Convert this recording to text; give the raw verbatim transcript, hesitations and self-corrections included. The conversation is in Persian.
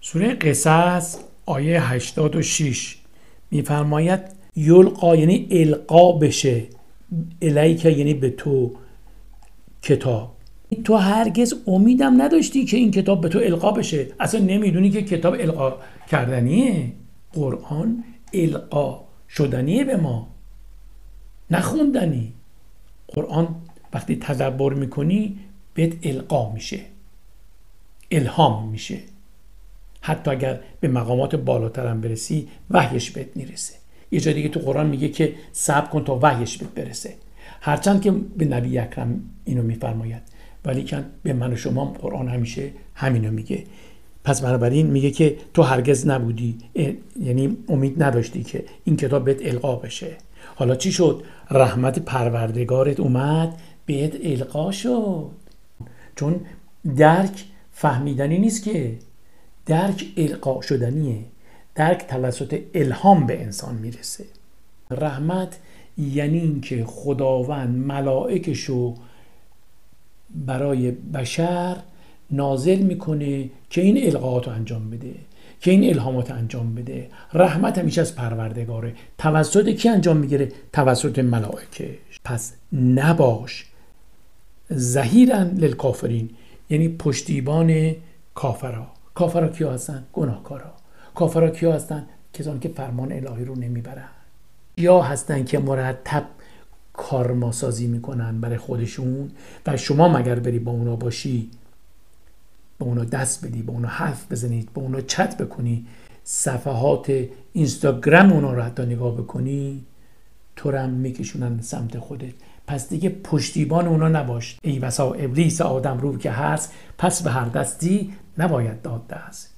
سوره قصص آیه هشتاد و شش میفرماید یلقا یعنی القا بشه، الیک یعنی به تو کتاب. تو هرگز امیدم نداشتی که این کتاب به تو القا بشه، اصلا نمیدونی که کتاب القا کردنیه. قرآن القا شدنیه به ما، نخوندنی. قرآن وقتی تدبر میکنی بهت القا میشه، الهام میشه. حتی اگر به مقامات بالاترم برسی وحیش بهت میرسه. یه جا دیگه تو قرآن میگه که صبر کن تا وحیش بهت برسه، هرچند که به نبی اکرم اینو میفرماید، ولی که به من و شما قرآن همیشه همینو میگه. پس بنابراین میگه که تو هرگز نبودی، یعنی امید نداشتی که این کتاب بهت القا بشه. حالا چی شد؟ رحمت پروردگارت اومد بهت القا شد. چون درک فهمیدنی نیست که، درک القا شدنیه. درک توسط الهام به انسان میرسه. رحمت یعنی این که خداوند ملائکشو برای بشر نازل میکنه که این القاءات رو انجام بده، که این الهامات انجام بده. رحمت همیشه از پروردگاره. توسط کی انجام میگیره؟ توسط ملائکه. پس نباش ظهیرا للکافرین، یعنی پشتیبان کافرها. کافرها کیا هستن؟ گناهکارا. کافرها کیا هستن؟ کسانی که فرمان الهی رو نمیبرن، یا هستن که مرتب کارماسازی میکنن برای خودشون. و شما مگر بری با اونا باشی، با اونا دست بدی، با اونا حرف بزنید، با اونا چت بکنی، صفحات اینستاگرام اونا رو حتی نگاه بکنی، تو رو هم میکشونن سمت خودت. پس دیگه پشتیبان اونا نباش. ای بسا ابلیس آدم رو که هست، پس به هر دستی نباید داد دست.